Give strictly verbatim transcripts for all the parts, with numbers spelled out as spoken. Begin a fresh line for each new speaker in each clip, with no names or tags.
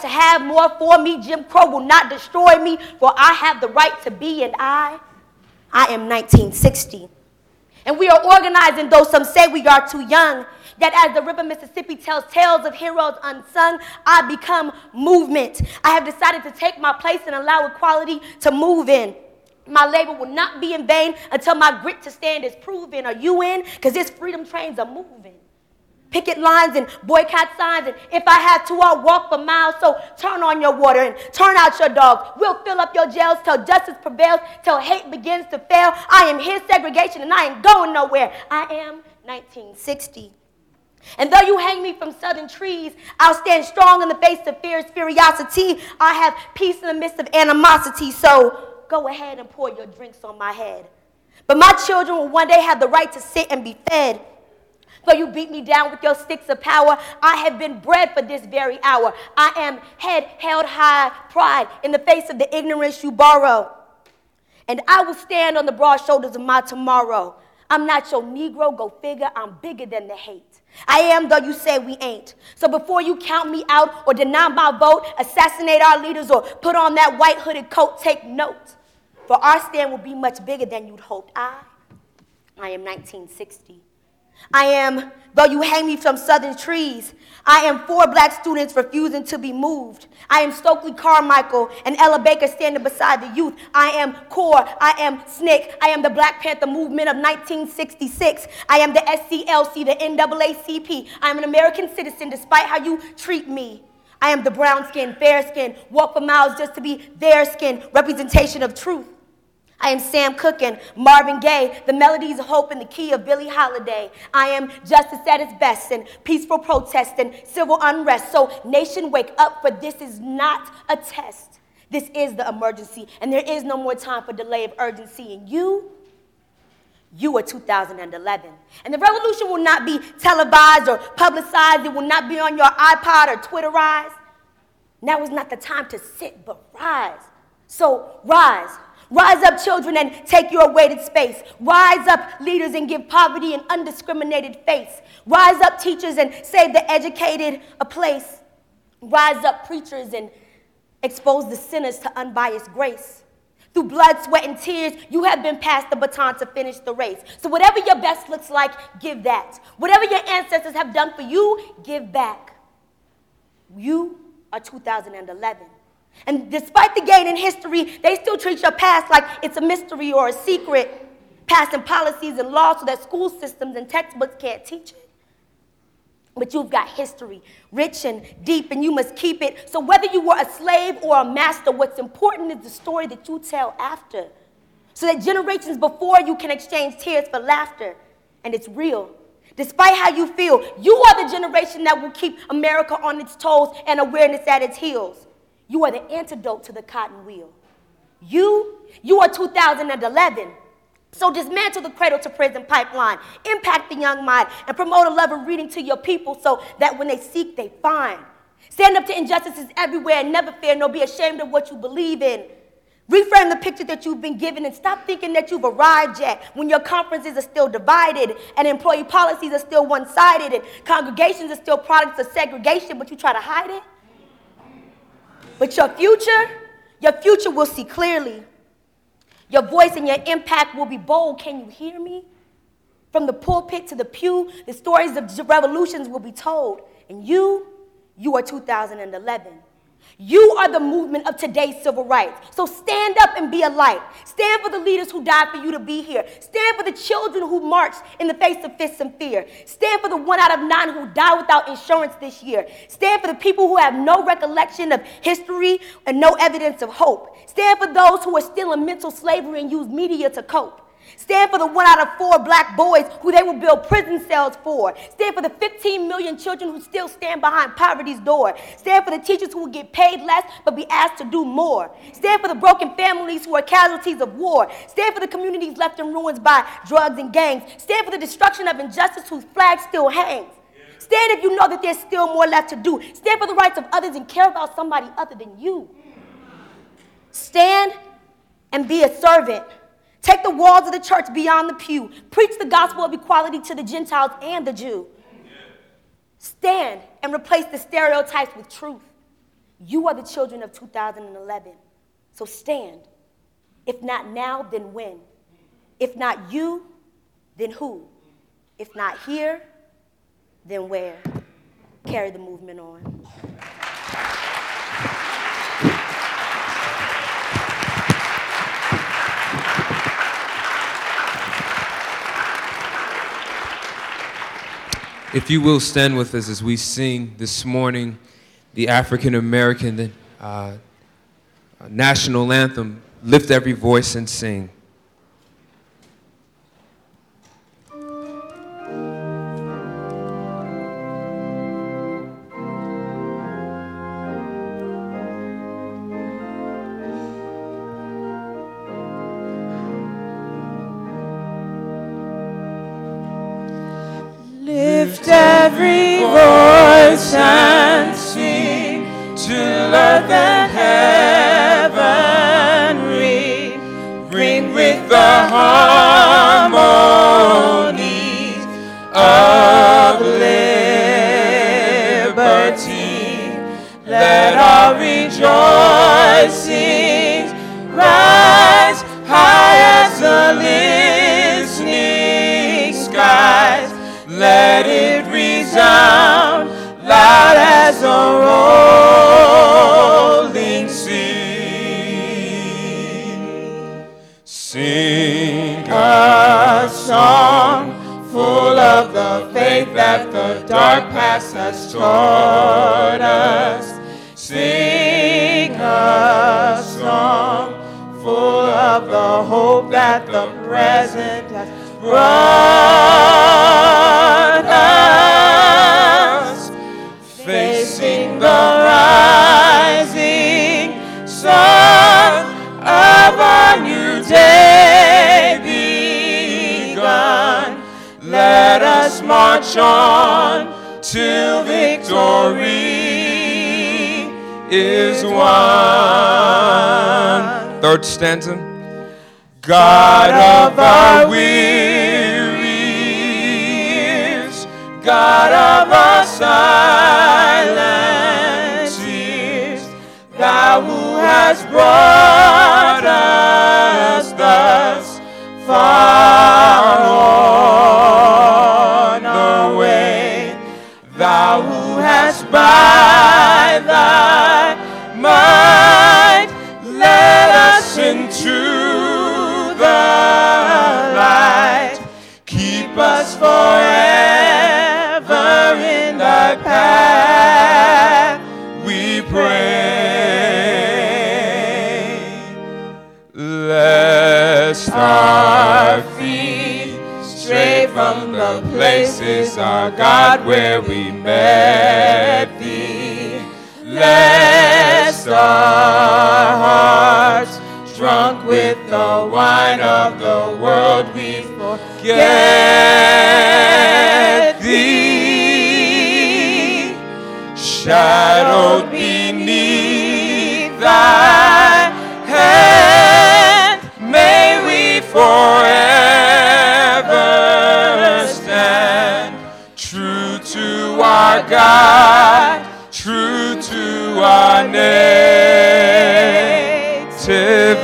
to have more for me. Jim Crow will not destroy me, for I have the right to be, and I, I am nineteen sixty. And we are organizing, though some say we are too young, that as the river Mississippi tells tales of heroes unsung, I become movement. I have decided to take my place and allow equality to move in. My labor will not be in vain until my grit to stand is proven. Are you in? Because this freedom trains are moving. Picket lines and boycott signs, and if I have to, I'll walk for miles. So turn on your water and turn out your dogs. We'll fill up your jails till justice prevails, till hate begins to fail. I am his segregation, and I ain't going nowhere. I am nineteen sixty. And though you hang me from southern trees, I'll stand strong in the face of fear's furiosity. I have peace in the midst of animosity, so go ahead and pour your drinks on my head. But my children will one day have the right to sit and be fed. Though you beat me down with your sticks of power, I have been bred for this very hour. I am head held high, pride in the face of the ignorance you borrow. And I will stand on the broad shoulders of my tomorrow. I'm not your Negro, go figure, I'm bigger than the hate. I am, though you say we ain't. So before you count me out or deny my vote, assassinate our leaders or put on that white hooded coat, take note. For our stand will be much bigger than you'd hoped. I, I am nineteen sixty. I am, though you hang me from southern trees, I am four black students refusing to be moved. I am Stokely Carmichael and Ella Baker standing beside the youth. I am CORE, I am S N C C, I am the Black Panther movement of nineteen sixty-six. I am the S C L C, the N double A C P. I am an American citizen despite how you treat me. I am the brown skin, fair skin, walk for miles just to be their skin, representation of truth. I am Sam Cooke and Marvin Gaye, the melodies of hope in the key of Billie Holiday. I am justice at its best and peaceful protest and civil unrest. So nation, wake up, for this is not a test. This is the emergency, and there is no more time for delay of urgency. And you, you are two thousand eleven. And the revolution will not be televised or publicized. It will not be on your iPod or Twitterize. Now is not the time to sit, but rise. So rise. Rise up, children, and take your awaited space. Rise up, leaders, and give poverty an undiscriminated face. Rise up, teachers, and save the educated a place. Rise up, preachers, and expose the sinners to unbiased grace. Through blood, sweat, and tears, you have been passed the baton to finish the race. So whatever your best looks like, give that. Whatever your ancestors have done for you, give back. You are two thousand eleven. And despite the gain in history, they still treat your past like it's a mystery or a secret, passing policies and laws so that school systems and textbooks can't teach it. But you've got history, rich and deep, and you must keep it. So whether you were a slave or a master, what's important is the story that you tell after, so that generations before you can exchange tears for laughter. And it's real. Despite how you feel, you are the generation that will keep America on its toes and awareness at its heels. You are the antidote to the cotton wheel. You, you are two thousand eleven. So dismantle the cradle to prison pipeline, impact the young mind, and promote a love of reading to your people so that when they seek, they find. Stand up to injustices everywhere and never fear, nor be ashamed of what you believe in. Reframe the picture that you've been given and stop thinking that you've arrived yet when your conferences are still divided and employee policies are still one-sided and congregations are still products of segregation, but you try to hide it. But your future, your future will see clearly. Your voice and your impact will be bold. Can you hear me? From the pulpit to the pew, the stories of revolutions will be told. And you, you are two thousand eleven. You are the movement of today's civil rights. So stand up and be a light. Stand for the leaders who died for you to be here. Stand for the children who marched in the face of fists and fear. Stand for the one out of nine who died without insurance this year. Stand for the people who have no recollection of history and no evidence of hope. Stand for those who are still in mental slavery and use media to cope. Stand for the one out of four black boys who they will build prison cells for. Stand for the fifteen million children who still stand behind poverty's door. Stand for the teachers who will get paid less but be asked to do more. Stand for the broken families who are casualties of war. Stand for the communities left in ruins by drugs and gangs. Stand for the destruction of injustice whose flag still hangs. Stand if you know that there's still more left to do. Stand for the rights of others and care about somebody other than you. Stand and be a servant. Take the walls of the church beyond the pew. Preach the gospel of equality to the Gentiles and the Jew. Stand and replace the stereotypes with truth. You are the children of two thousand eleven. So stand. If not now, then when? If not you, then who? If not here, then where? Carry the movement on.
If you will stand with us as we sing this morning the African American uh, national anthem, lift every voice and sing.
Lift every voice and sing till earth and heaven ring. Ring with the harmonies of liberty. Let our rejoicings rise high as the listening skies. Let it resound loud as a rolling sea. Sing a song full of the faith that the dark past has taught us. Sing a song full of the hope that the present has brought us, facing the rising sun of a new day begun. Let us march on till victory is won.
Third stanza.
God of our wearies, God of our silent tears, thou who hast brought us thus far on our way, thou who hast by thy might led us into light. Keep us forever in thy path, we pray. Lest our feet stray from the places, our God, where we met thee. Lest our hearts, drunk with the wine of the world, we forget thee. Shadowed beneath thy hand, may we forever stand, true to our God, true to our native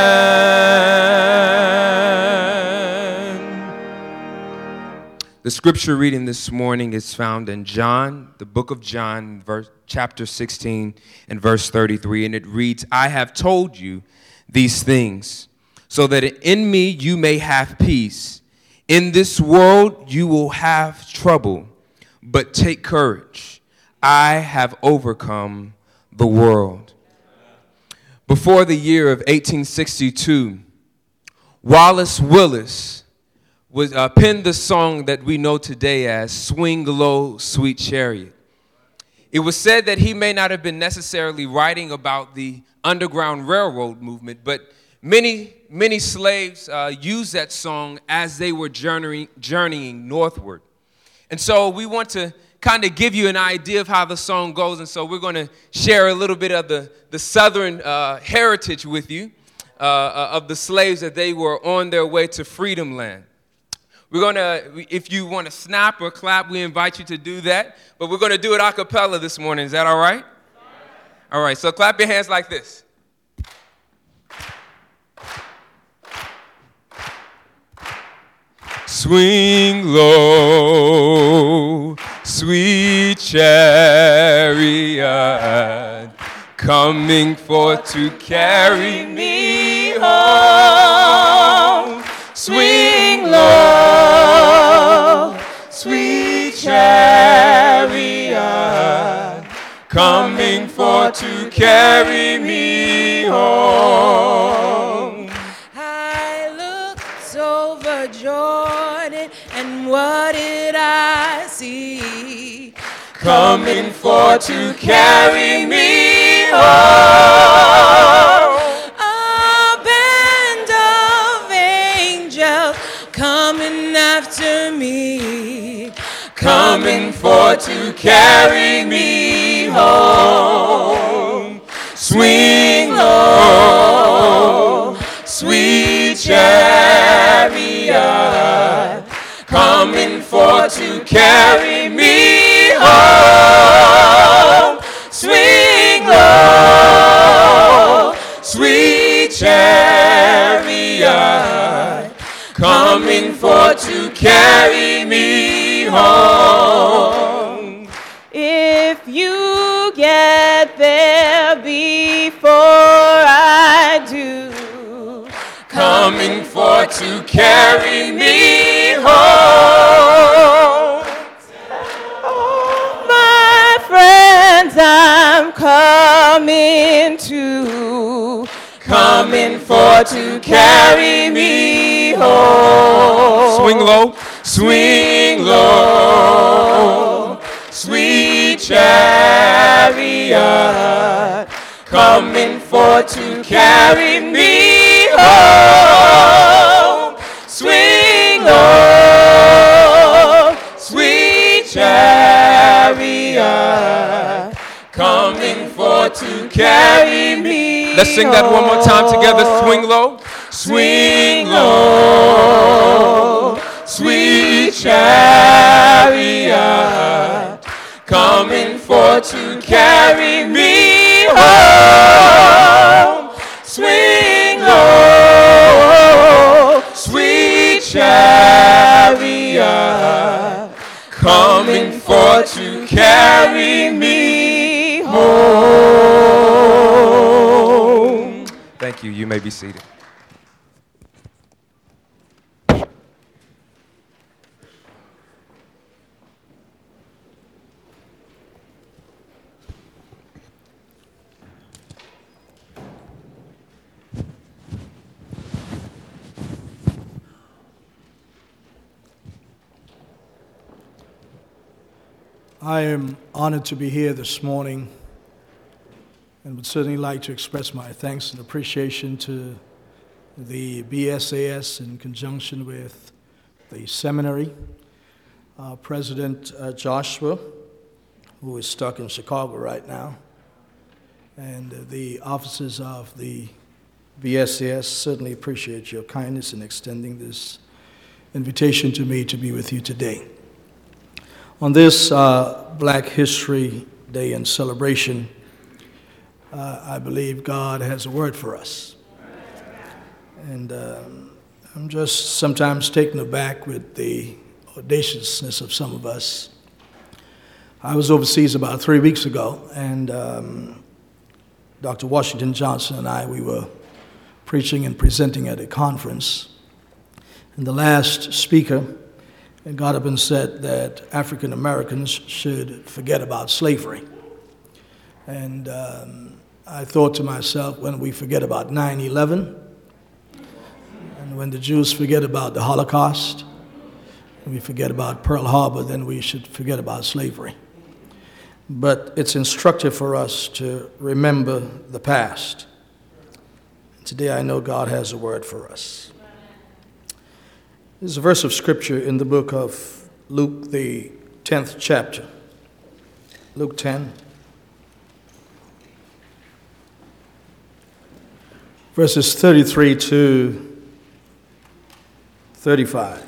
land.
The scripture reading this morning is found in John, the book of John, verse, chapter sixteen and verse thirty-three, and it reads, I have told you these things so that in me you may have peace. In this world you will have trouble, but take courage. I have overcome the world. Before the year of eighteen sixty-two, Wallace Willis was, uh, penned the song that we know today as Swing Low, Sweet Chariot. It was said that he may not have been necessarily writing about the Underground Railroad movement, but many, many slaves uh, used that song as they were journeying, journeying northward. And so we want to kind of give you an idea of how the song goes, and so we're going to share a little bit of the, the southern uh, heritage with you uh, uh, of the slaves that they were on their way to freedom land. We're going to, if you want to snap or clap, we invite you to do that, but we're going to do it a cappella this morning. Is that all right? All right, so clap your hands like this. Swing low, sweet chariot, coming forth to carry me home. Swing low, sweet chariot, coming forth to carry me home.
I looked over Jordan, and what did I see?
Coming forth to carry me home.
A band of angels coming after me,
Coming forth to carry me home. Swing low, sweet chariot, coming forth to carry me home. Swing low, sweet chariot, coming forth to carry me home.
if you get there before I do,
Coming forth to carry me home.
my friends, I'm coming to,
Coming forth to carry me home. Swing low, swing low, sweet chariot, coming forth to carry me home. Swing low, sweet chariot, coming forth to carry me. Let's sing that one more time together. Swing low, swing low, sweet chariot, coming forth to carry me home. Swing low, sweet chariot, coming forth to carry me home. Thank you. You may be seated.
I am honored to be here this morning and would certainly like to express my thanks and appreciation to the B S A S in conjunction with the seminary, uh, President uh, Joshua, who is stuck in Chicago right now, and uh, the officers of the B S A S certainly appreciate your kindness in extending this invitation to me to be with you today. On this uh, Black History Day in celebration, uh, I believe God has a word for us. And um, I'm just sometimes taken aback with the audaciousness of some of us. I was overseas about three weeks ago, and um, Doctor Washington Johnson and I, we were preaching and presenting at a conference. And the last speaker and got up and said that African Americans should forget about slavery. And um, I thought to myself, when we forget about nine eleven, and when the Jews forget about the Holocaust, and we forget about Pearl Harbor, then we should forget about slavery. But it's instructive for us to remember the past. Today I know God has a word for us. There's a verse of scripture in the book of Luke, the tenth chapter. Luke ten. Verses thirty-three to thirty-five.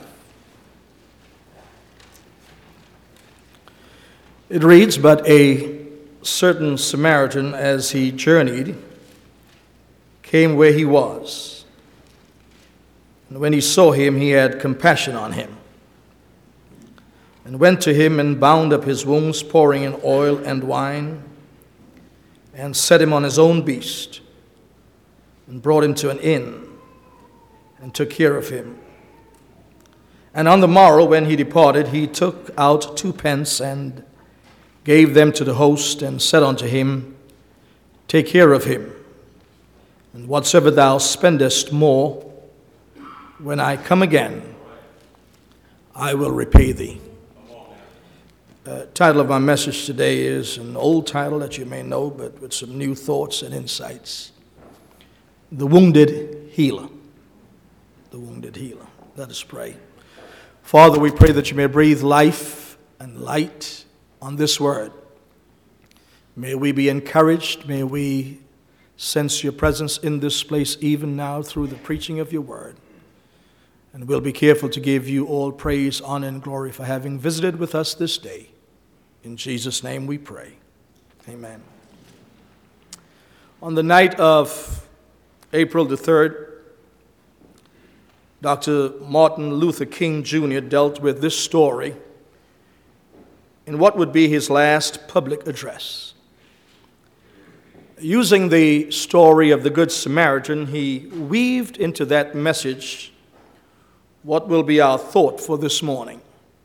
It reads, "But a certain Samaritan, as he journeyed, came where he was. And when he saw him, he had compassion on him, and went to him and bound up his wounds, pouring in oil and wine, and set him on his own beast, and brought him to an inn, and took care of him. And on the morrow, when he departed, he took out two pence, and gave them to the host, and said unto him, Take care of him, and whatsoever thou spendest more, when I come again, I will repay thee. The title of my message today is an old title that you may know, but with some new thoughts and insights. The Wounded Healer. The Wounded Healer. Let us pray. Father, we pray that you may breathe life and light on this word. May we be encouraged. May we sense your presence in this place even now through the preaching of your word. And we'll be careful to give you all praise, honor, and glory for having visited with us this day. In Jesus' name we pray. Amen. On the night of April the third, Doctor Martin Luther King Junior dealt with this story in what would be his last public address. Using the story of the Good Samaritan, he weaved into that message what will be our thought for this morning.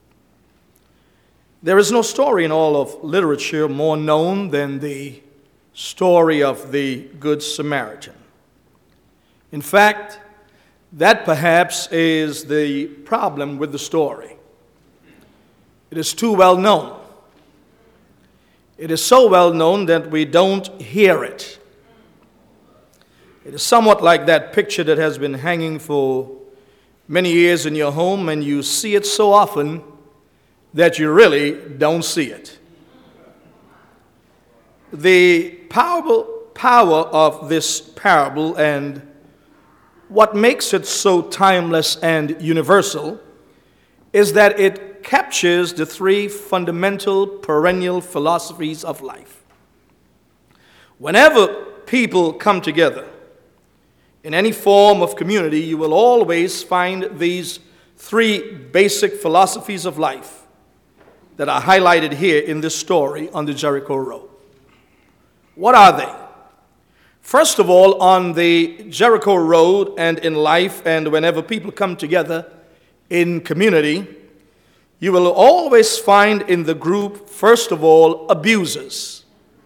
There is no story in all of literature more known than the story of the Good Samaritan. In fact, that perhaps is the problem with the story. It is too well known. It is so well known that we don't hear it. It is somewhat like that picture that has been hanging for many years in your home, and you see it so often that you really don't see it. The powerful power of this parable and what makes it so timeless and universal is that it captures the three fundamental perennial philosophies of life. Whenever people come together in any form of community, you will always find these three basic philosophies of life that are highlighted here in this story on the Jericho Road. What are they? First of all, on the Jericho Road and in life, and whenever people come together in community, you will always find in the group, first of all, abusers.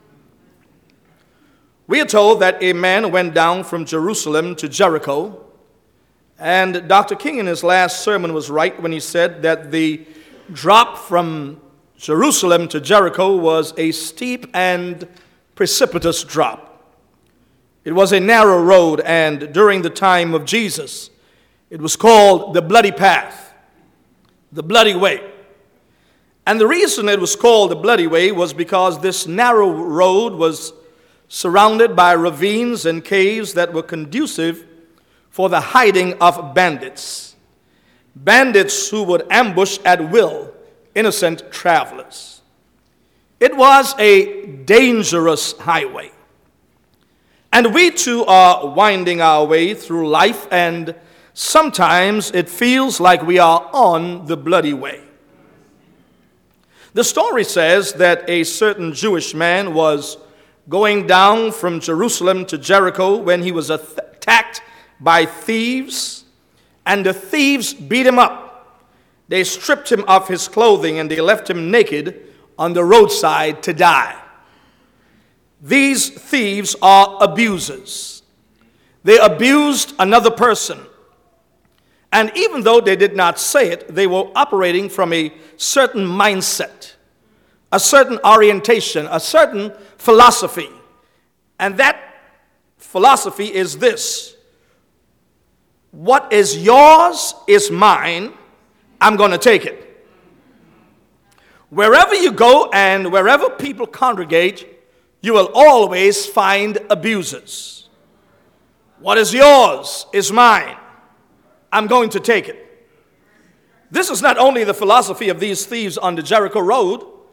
We are told that a man went down from Jerusalem to Jericho, and Doctor King in his last sermon was right when he said that the drop from Jerusalem to Jericho was a steep and precipitous drop. It was a narrow road, and during the time of Jesus, it was called the bloody path, the bloody way. And the reason it was called the bloody way was because this narrow road was surrounded by ravines and caves that were conducive for the hiding of bandits. Bandits who would ambush at will innocent travelers. It was a dangerous highway. And we too are winding our way through life, and sometimes it feels like we are on the bloody way. The story says that a certain Jewish man was going down from Jerusalem to Jericho when he was attacked by thieves, and the thieves beat him up. They stripped him of his clothing and they left him naked on the roadside to die. These thieves are abusers. They abused another person. And even though they did not say it, they were operating from a certain mindset, a certain orientation, a certain philosophy. And that philosophy is this: what is yours is mine, I'm going to take it. Wherever you go and wherever people congregate, you will always find abusers. What is yours is mine, I'm going to take it. This is not only the philosophy of these thieves on the Jericho Road,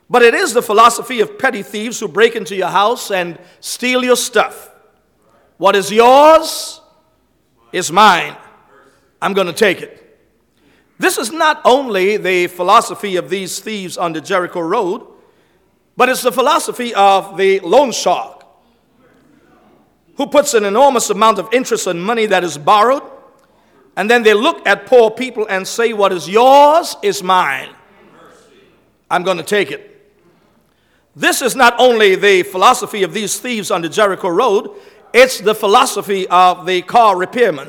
but it is the philosophy of petty thieves who break into your house and steal your stuff. What is yours is mine. I'm going to take it. This is not only the philosophy of these thieves on the Jericho Road, but it's the philosophy of the loan shark, who puts an enormous amount of interest on money that is borrowed, and then they look at poor people and say, what is yours is mine. I'm going to take it. This is not only the philosophy of these thieves on the Jericho Road, it's the philosophy of the car repairman,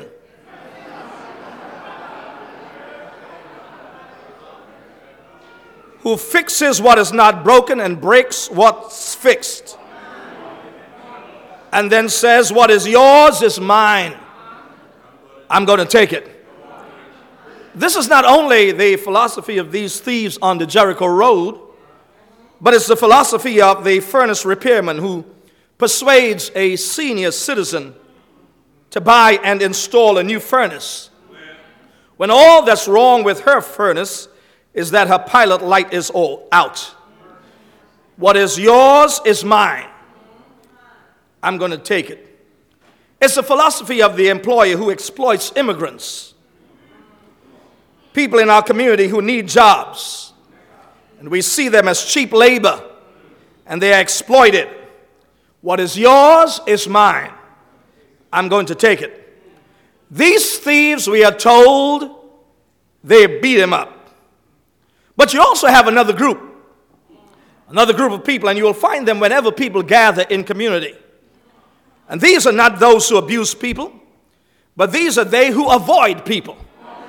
who fixes what is not broken and breaks what's fixed, and then says, what is yours is mine. I'm going to take it. This is not only the philosophy of these thieves on the Jericho Road, but it's the philosophy of the furnace repairman who persuades a senior citizen to buy and install a new furnace, when all that's wrong with her furnace is that her pilot light is all out. What is yours is mine. I'm going to take it. It's the philosophy of the employer who exploits immigrants, people in our community who need jobs, and we see them as cheap labor, and they are exploited. What is yours is mine. I'm going to take it. These thieves, we are told, they beat him up. But you also have another group, another group of people, and you will find them whenever people gather in community. And these are not those who abuse people, but these are they who avoid people.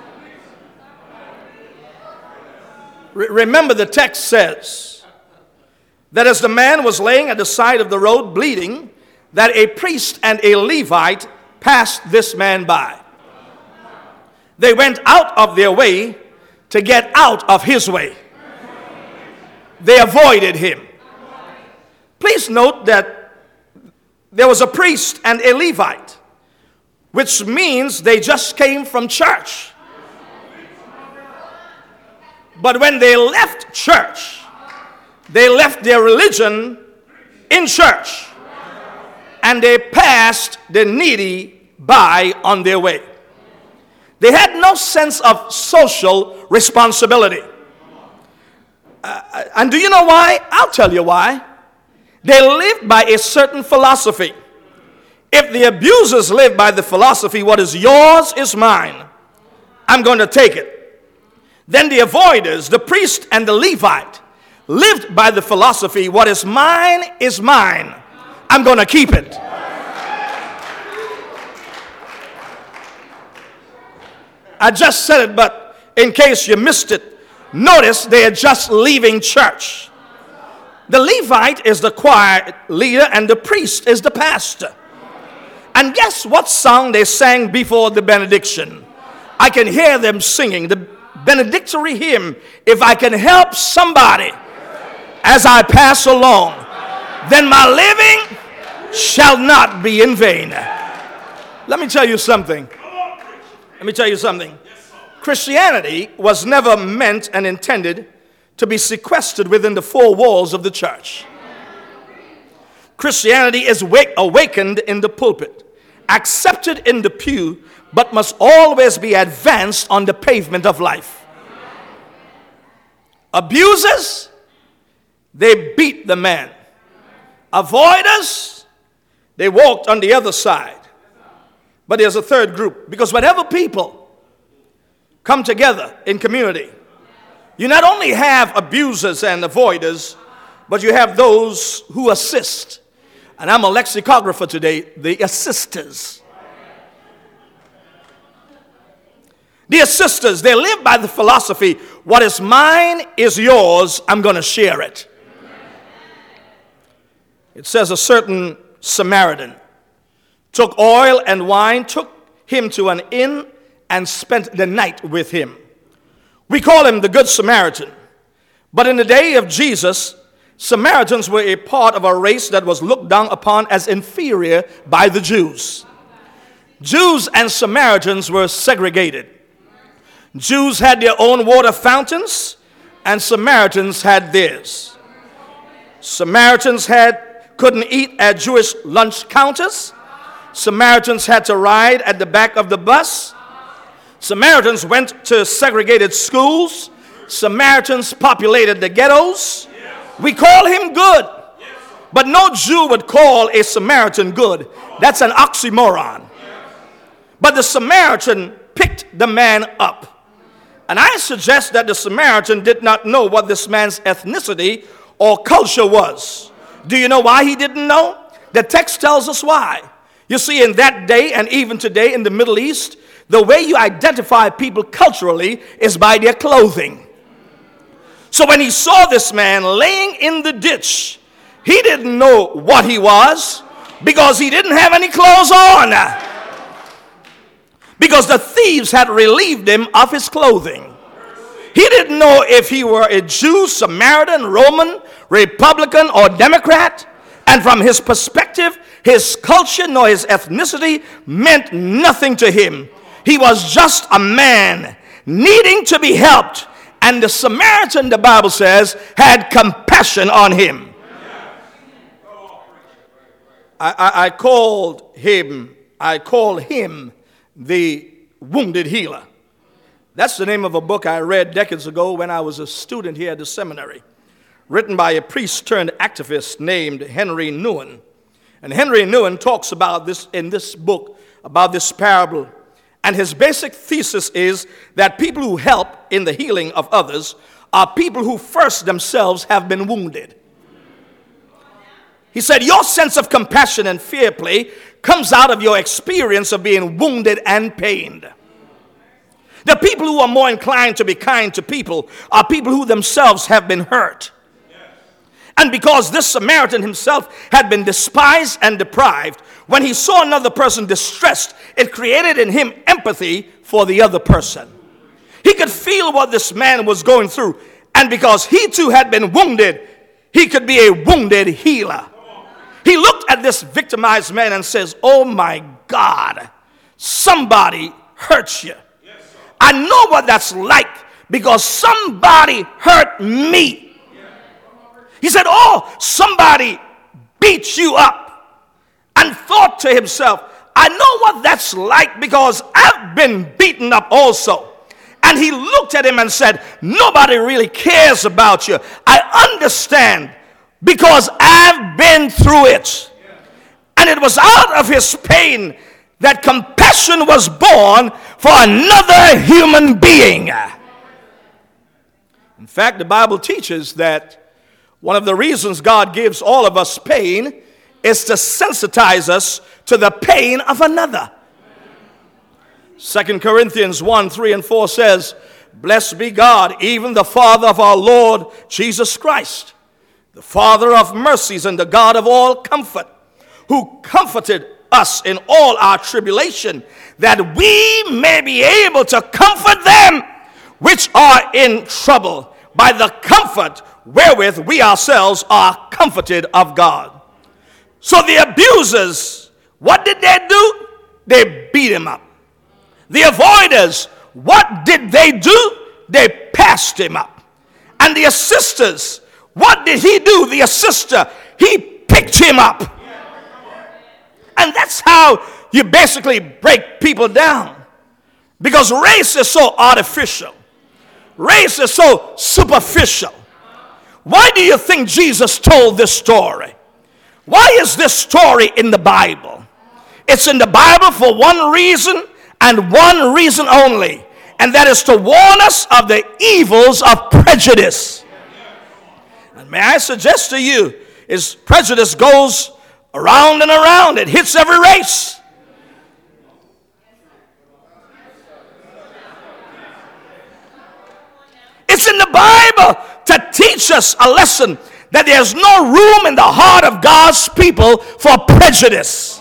Re- remember, the text says that as the man was laying at the side of the road bleeding, that a priest and a Levite passed this man by. They went out of their way to get out of his way. They avoided him. Please note that there was a priest and a Levite, which means they just came from church. But when they left church, they left their religion in church, and they passed the needy by on their way. They had no sense of social responsibility. Uh, and do you know why? I'll tell you why. They lived by a certain philosophy. If the abusers live by the philosophy, what is yours is mine, I'm going to take it, then the avoiders, the priest and the Levite, lived by the philosophy, what is mine is mine, I'm going to keep it. I just said it, but in case you missed it, notice they are just leaving church. The Levite is the choir leader and the priest is the pastor. And guess what song they sang before the benediction? I can hear them singing the benedictory hymn, if I can help somebody as I pass along, then my living shall not be in vain. Let me tell you something. Let me tell you something. Christianity was never meant and intended to be sequestered within the four walls of the church. Christianity is wake, awakened in the pulpit, accepted in the pew, but must always be advanced on the pavement of life. Abusers, they beat the man. Avoiders, they walked on the other side. But there's a third group, because whenever people come together in community, you not only have abusers and avoiders, but you have those who assist. And I'm a lexicographer today, the assisters. The assisters, they live by the philosophy, what is mine is yours, I'm going to share it. It says a certain Samaritan took oil and wine, took him to an inn, and spent the night with him. We call him the Good Samaritan. But in the day of Jesus, Samaritans were a part of a race that was looked down upon as inferior by the Jews. Jews and Samaritans were segregated. Jews had their own water fountains, and Samaritans had theirs.
Samaritans had couldn't eat at Jewish lunch counters. Samaritans had to ride at the back of the bus. Samaritans went to segregated schools. Samaritans populated the ghettos. We call him good, but no Jew would call a Samaritan good. That's an oxymoron. But the Samaritan picked the man up. And I suggest that the Samaritan did not know what this man's ethnicity or culture was. Do you know why he didn't know? The text tells us why. You see, in that day and even today in the Middle East, the way you identify people culturally is by their clothing. So when he saw this man laying in the ditch, he didn't know what he was because he didn't have any clothes on. Because the thieves had relieved him of his clothing. He didn't know if he were a Jew, Samaritan, Roman, Republican, or Democrat. And from his perspective, his culture nor his ethnicity meant nothing to him. He was just a man needing to be helped. And the Samaritan, the Bible says, had compassion on him. I, I, I called him, I called him the Wounded Healer. That's the name of a book I read decades ago when I was a student here at the seminary, written by a priest turned activist named Henry Nouwen. And Henry Nouwen talks about this in this book, about this parable. And his basic thesis is that people who help in the healing of others are people who first themselves have been wounded. He said, your sense of compassion and fair play comes out of your experience of being wounded and pained. The people who are more inclined to be kind to people are people who themselves have been hurt. And because this Samaritan himself had been despised and deprived, when he saw another person distressed, it created in him empathy for the other person. He could feel what this man was going through. And because he too had been wounded, he could be a wounded healer. He looked at this victimized man and says, oh my God, somebody hurt you. I know what that's like because somebody hurt me. He said, oh, somebody beat you up, and thought to himself, I know what that's like because I've been beaten up also. And he looked at him and said, nobody really cares about you. I understand because I've been through it. And it was out of his pain that compassion was born for another human being. In fact, the Bible teaches that one of the reasons God gives all of us pain is to sensitize us to the pain of another. Second Corinthians one, three and four says, blessed be God, even the Father of our Lord Jesus Christ, the Father of mercies and the God of all comfort, who comforted us in all our tribulation, that we may be able to comfort them which are in trouble by the comfort wherewith we ourselves are comforted of God. So the abusers, what did they do? They beat him up. The avoiders, what did they do? They passed him up. And the assisters, what did he do? The assister, he picked him up. And that's how you basically break people down. Because race is so artificial. Race is so superficial. Why do you think Jesus told this story? Why is this story in the Bible? It's in the Bible for one reason and one reason only. And that is to warn us of the evils of prejudice. And may I suggest to you, is prejudice goes around and around. It hits every race. It's in the Bible to teach us a lesson that there's no room in the heart of God's people for prejudice.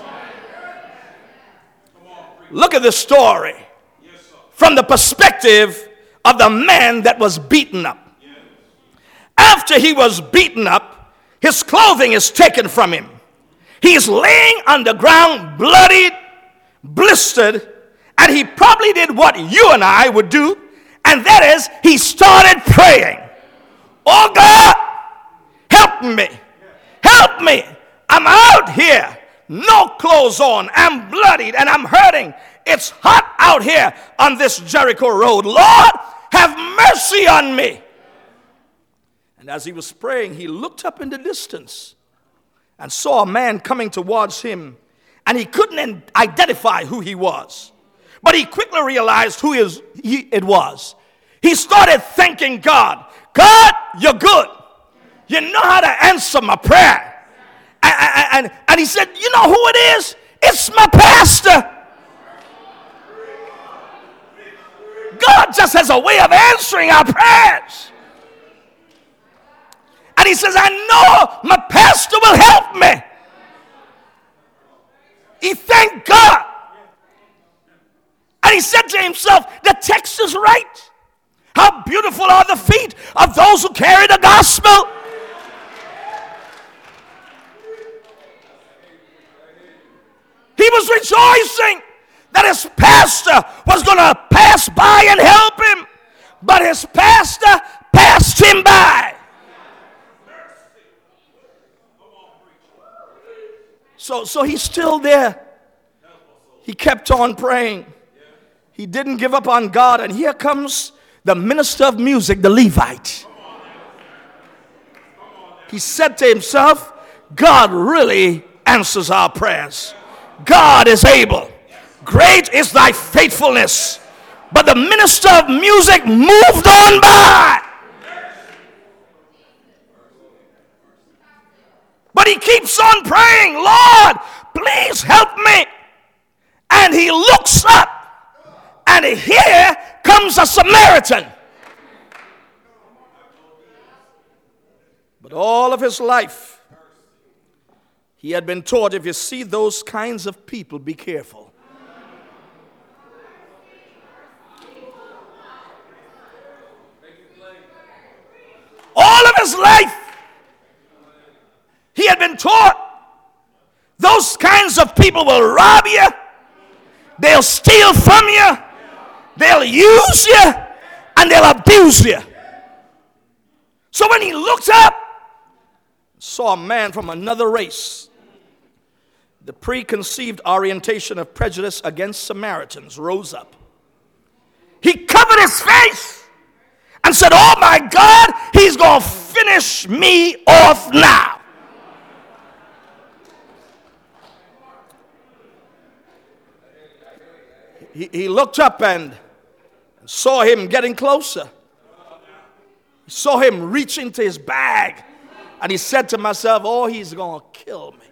Look at this story from the perspective of the man that was beaten up. After he was beaten up, his clothing is taken from him. He's laying on the ground, bloodied, blistered, and he probably did what you and I would do, and that is he started praying. Oh God, help me. help me. I'm out here, no clothes on. I'm bloodied and I'm hurting. It's hot out here on this Jericho road. Lord, have mercy on me. And as he was praying, he looked up in the distance and saw a man coming towards him, and he couldn't identify who he was. But he quickly realized who is, he, it was. He started thanking God. God, you're good. You know how to answer my prayer. And, and, and he said, you know who it is? It's my pastor. God just has a way of answering our prayers. And he says, I know my pastor will help me. He thanked God. And he said to himself, the text is right. How beautiful are the feet of those who carry the gospel. He was rejoicing that his pastor was going to pass by and help him. But his pastor passed him by. So, so he's still there. He kept on praying. He didn't give up on God. And here comes the minister of music, the Levite. He said to himself, God really answers our prayers. God is able. Great is thy faithfulness. But the minister of music moved on by. But he keeps on praying, Lord, please help me. And he looks up, and here comes a Samaritan. But all of his life, he had been taught, if you see those kinds of people, be careful. All of his life, he had been taught those kinds of people will rob you, they'll steal from you, they'll use you, and they'll abuse you. So when he looked up, saw a man from another race, the preconceived orientation of prejudice against Samaritans rose up. He covered his face and said, oh my God, he's going to finish me off now. He, he looked up and saw him getting closer. He saw him reach into his bag. And he said to myself, oh, he's going to kill me.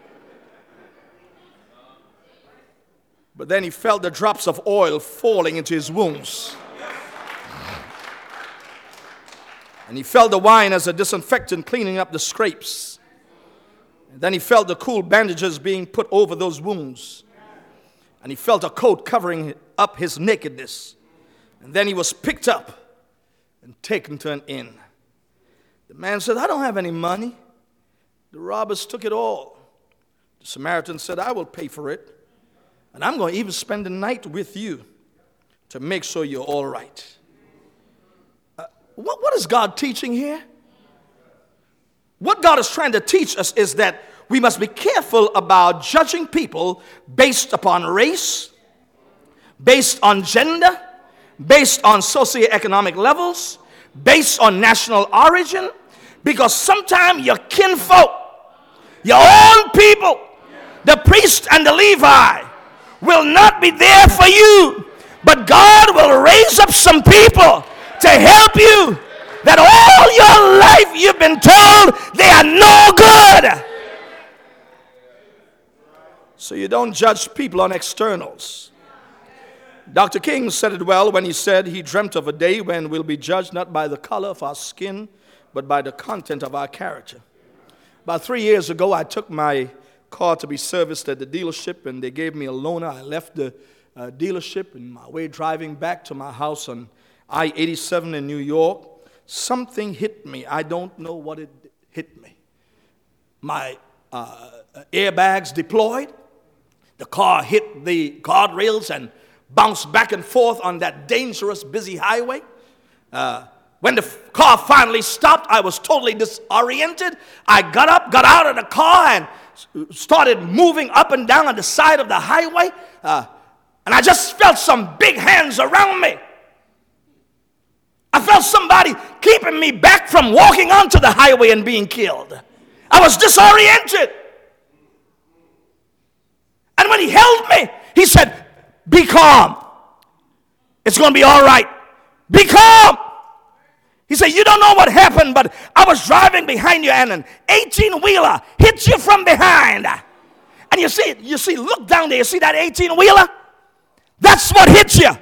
But then he felt the drops of oil falling into his wounds. And he felt the wine as a disinfectant cleaning up the scrapes. And then he felt the cool bandages being put over those wounds. And he felt a coat covering up his nakedness. And then he was picked up and taken to an inn. The man said, I don't have any money. The robbers took it all. The Samaritan said, I will pay for it. And I'm going to even spend the night with you to make sure you're all right. Uh, what, what is God teaching here? What God is trying to teach us is that we must be careful about judging people based upon race, based on gender, based on socioeconomic levels, based on national origin, because sometimes your kinfolk, your own people, the priest and the Levi, will not be there for you, but God will raise up some people to help you that all your life you've been told they are no good. So you don't judge people on externals. Doctor King said it well when he said he dreamt of a day when we'll be judged not by the color of our skin, but by the content of our character. About three years ago, I took my car to be serviced at the dealership, and they gave me a loaner. I left the uh, dealership, and my way driving back to my house on I eighty-seven in New York, something hit me. I don't know what it hit me. My uh, airbags deployed. The car hit the guardrails and bounced back and forth on that dangerous, busy highway. Uh, When the car finally stopped, I was totally disoriented. I got up, got out of the car, and started moving up and down on the side of the highway. Uh, and I just felt some big hands around me. I felt somebody keeping me back from walking onto the highway and being killed. I was disoriented. And when he held me, he said, "Be calm. It's going to be all right. Be calm." He said, "You don't know what happened, but I was driving behind you and an eighteen-wheeler hit you from behind." And you see, you see, look down there. You see that eighteen-wheeler? That's what hit you.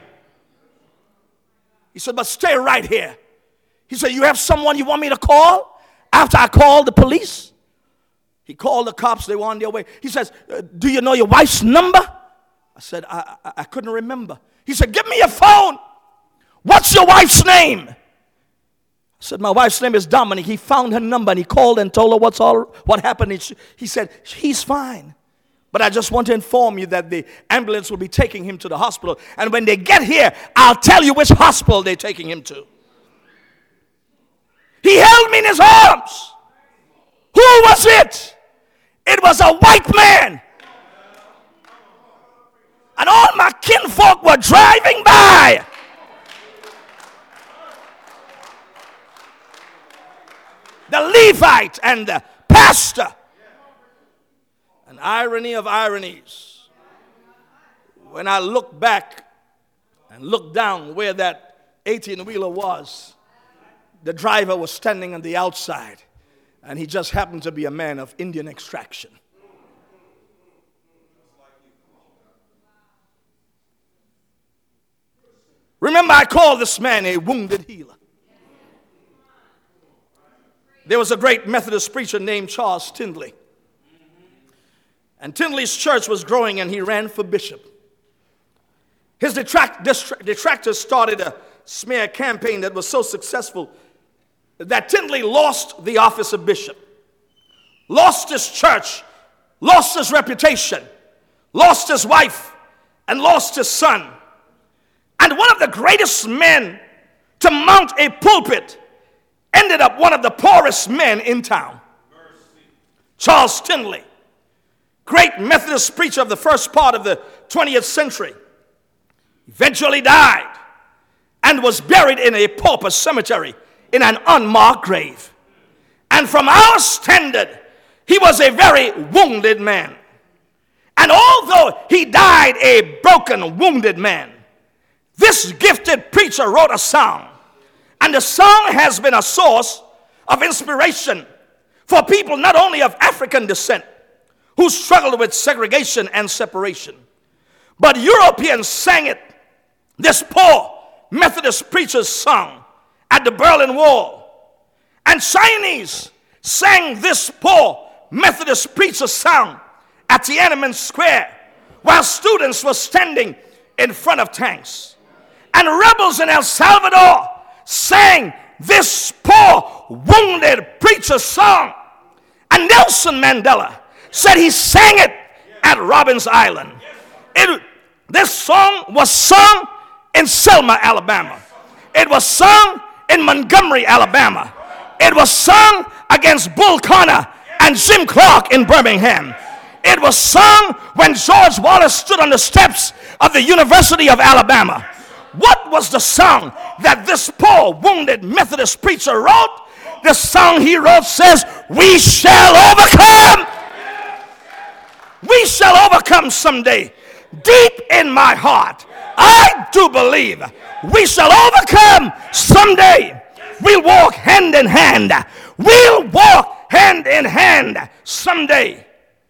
He said, "But stay right here." He said, "You have someone you want me to call?" After I called the police, he called the cops. They were on their way. He says, "Do you know your wife's number?" I said, I, I, I couldn't remember. He said, "Give me your phone. What's your wife's name?" I said, "My wife's name is Dominic." He found her number and he called and told her what's all what happened. He, he said, "He's fine. But I just want to inform you that the ambulance will be taking him to the hospital. And when they get here, I'll tell you which hospital they're taking him to." He held me in his arms. Who was it? It was a white man. And all my kinfolk were driving by. The Levite and the pastor. An irony of ironies. When I look back and look down where that eighteen-wheeler was, the driver was standing on the outside, and he just happened to be a man of Indian extraction. Remember, I called this man a wounded healer. There was a great Methodist preacher named Charles Tindley. And Tindley's church was growing, and he ran for bishop. His detract, distract, detractors started a smear campaign that was so successful that Tindley lost the office of bishop, lost his church, lost his reputation, lost his wife, and lost his son. And one of the greatest men to mount a pulpit ended up one of the poorest men in town. Charles Tindley, great Methodist preacher of the first part of the twentieth century, eventually died and was buried in a pauper cemetery in an unmarked grave. And from our standard, he was a very wounded man. And although he died a broken, wounded man, this gifted preacher wrote a song. And the song has been a source of inspiration for people not only of African descent who struggled with segregation and separation, but Europeans sang it, this poor Methodist preacher's song, at the Berlin Wall. And Chinese sang this poor Methodist preacher's song at Tiananmen Square while students were standing in front of tanks. And rebels in El Salvador sang this poor wounded preacher's song. And Nelson Mandela said he sang it at Robbins Island. It, this song was sung in Selma, Alabama. It was sung in Montgomery, Alabama. It was sung against Bull Connor and Jim Clark in Birmingham. It was sung when George Wallace stood on the steps of the University of Alabama. What was the song that this poor wounded Methodist preacher wrote? The song he wrote says, "We shall overcome. We shall overcome someday." Deep in my heart, I do believe we shall overcome someday. We'll walk hand in hand. We'll walk hand in hand someday.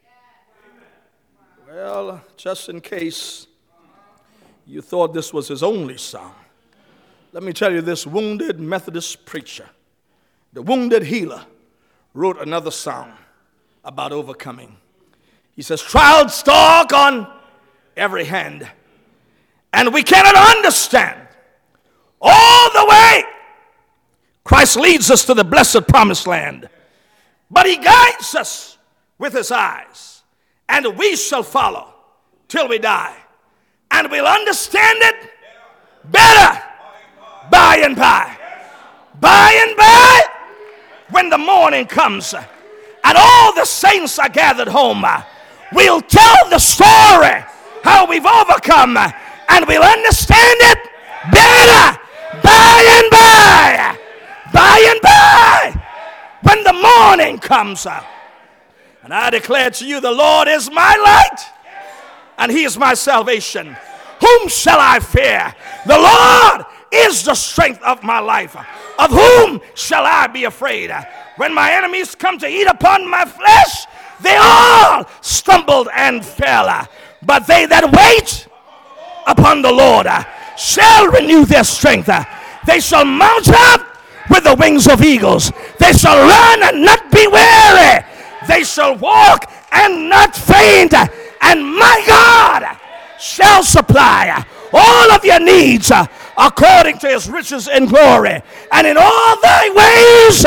Well, just in case you thought this was his only song, let me tell you, this wounded Methodist preacher, the wounded healer, wrote another song about overcoming. He says, "Trials stalk on every hand, and we cannot understand all the way Christ leads us to the blessed promised land, but he guides us with his eyes, and we shall follow till we die, and we'll understand it better by and by,
By and by, when the morning comes and all the saints are gathered home, we'll tell the story how we've overcome, and we'll understand it better by and by. By and by, when the morning comes. And I declare to you, the Lord is my light, and he is my salvation. Whom shall I fear? The Lord is the strength of my life. Of whom shall I be afraid? When my enemies come to eat upon my flesh, they all stumbled and fell. But they that wait upon the Lord shall renew their strength. They shall mount up with the wings of eagles. They shall run and not be weary. They shall walk and not faint. And my God shall supply all of your needs according to his riches and glory. And in all thy ways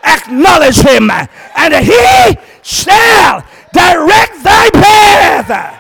acknowledge him, and he shall direct thy path.